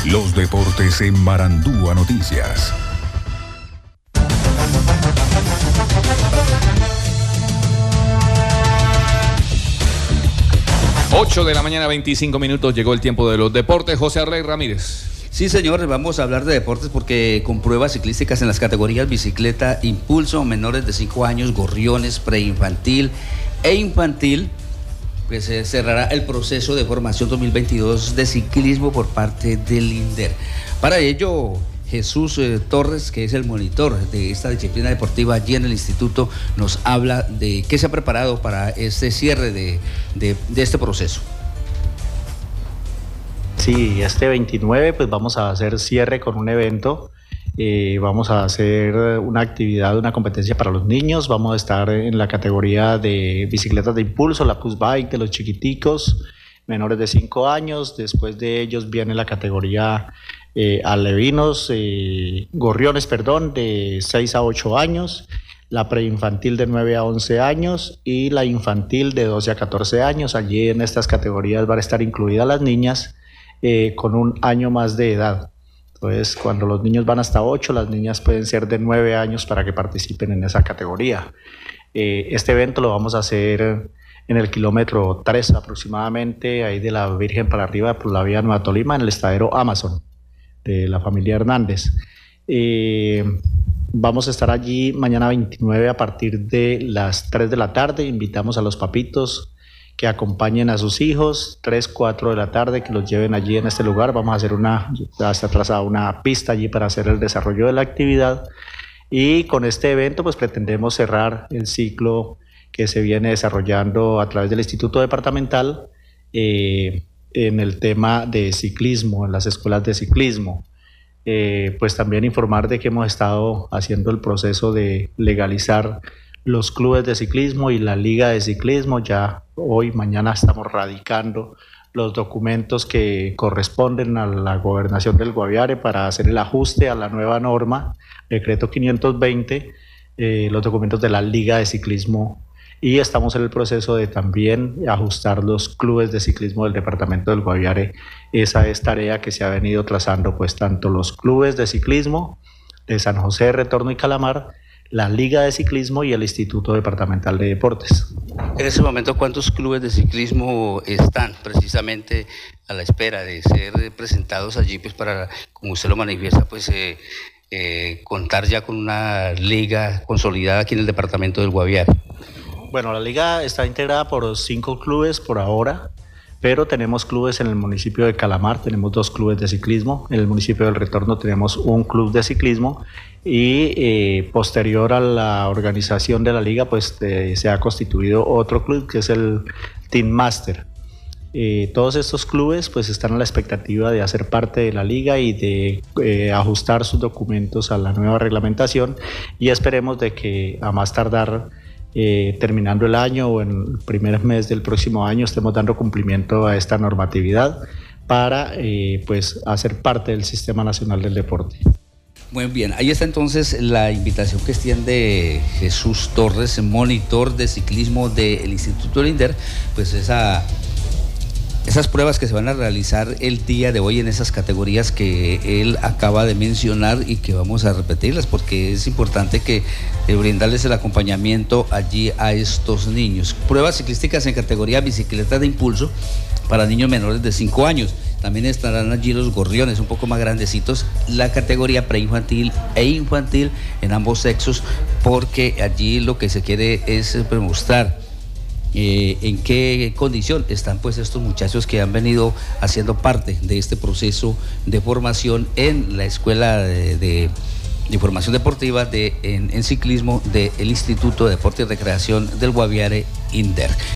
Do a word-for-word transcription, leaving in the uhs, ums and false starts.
Los deportes en Marandúa Noticias. ocho de la mañana, veinticinco minutos, llegó el tiempo de los deportes. José Arley Ramírez. Sí, señores, vamos a hablar de deportes porque con pruebas ciclísticas en las categorías bicicleta, impulso, menores de cinco años, gorriones, preinfantil e infantil, pues se cerrará el proceso de formación dos mil veintidós de ciclismo por parte del INDER. Para ello, Jesús eh, Torres, que es el monitor de esta disciplina deportiva allí en el instituto, nos habla de qué se ha preparado para este cierre de, de, de este proceso. Sí, este veintinueve pues vamos a hacer cierre con un evento, eh, vamos a hacer una actividad, una competencia para los niños, vamos a estar en la categoría de bicicletas de impulso, la push bike de los chiquiticos, menores de cinco años, después de ellos viene la categoría eh, alevinos, eh, gorriones, perdón, de seis a ocho años, la preinfantil de nueve a once años y la infantil de doce a catorce años. Allí en estas categorías van a estar incluidas las niñas eh, con un año más de edad. Entonces, cuando los niños van hasta ocho, las niñas pueden ser de nueve años para que participen en esa categoría. Eh, este evento lo vamos a hacer en el kilómetro tres aproximadamente, ahí de la Virgen para arriba, por la vía Nueva Tolima, en el estadero Amazon, de la familia Hernández. Eh, vamos a estar allí mañana veintinueve a partir de las tres de la tarde. Invitamos a los papitos que acompañen a sus hijos, tres, cuatro de la tarde, que los lleven allí en este lugar. Vamos a hacer una, hasta atrás a una pista allí para hacer el desarrollo de la actividad. Y con este evento pues pretendemos cerrar el ciclo que se viene desarrollando a través del Instituto Departamental eh, en el tema de ciclismo, en las escuelas de ciclismo. Eh, pues también informar de que hemos estado haciendo el proceso de legalizar los clubes de ciclismo y la liga de ciclismo. Ya hoy, mañana estamos radicando los documentos que corresponden a la gobernación del Guaviare para hacer el ajuste a la nueva norma, decreto quinientos veinte, eh, los documentos de la liga de ciclismo. Y estamos en el proceso de también ajustar los clubes de ciclismo del departamento del Guaviare. Esa es tarea que se ha venido trazando, pues tanto los clubes de ciclismo de San José, Retorno y Calamar, la Liga de Ciclismo y el Instituto Departamental de Deportes. En ese momento, ¿cuántos clubes de ciclismo están precisamente a la espera de ser presentados allí, pues para, como usted lo manifiesta, pues eh, eh, contar ya con una liga consolidada aquí en el departamento del Guaviare? Bueno, la liga está integrada por cinco clubes por ahora, pero tenemos clubes en el municipio de Calamar, tenemos dos clubes de ciclismo, en el municipio del Retorno tenemos un club de ciclismo y eh, posterior a la organización de la liga pues eh, se ha constituido otro club que es el Team Master. Eh, todos estos clubes pues están a la expectativa de hacer parte de la liga y de eh, ajustar sus documentos a la nueva reglamentación y esperemos de que a más tardar Eh, terminando el año o en el primer mes del próximo año estemos dando cumplimiento a esta normatividad para eh, pues hacer parte del Sistema Nacional del Deporte. Muy bien, ahí está entonces la invitación que extiende Jesús Torres, monitor de ciclismo del Instituto del INDER, pues esa... esas pruebas que se van a realizar el día de hoy en esas categorías que él acaba de mencionar y que vamos a repetirlas porque es importante que eh, brindarles el acompañamiento allí a estos niños. Pruebas ciclísticas en categoría bicicleta de impulso para niños menores de cinco años. También estarán allí los gorriones un poco más grandecitos, la categoría preinfantil e infantil en ambos sexos, porque allí lo que se quiere es mostrar Eh, en qué condición están pues estos muchachos que han venido haciendo parte de este proceso de formación en la escuela de, de, de formación deportiva de, en, en ciclismo del Instituto de Deporte y Recreación del Guaviare INDER.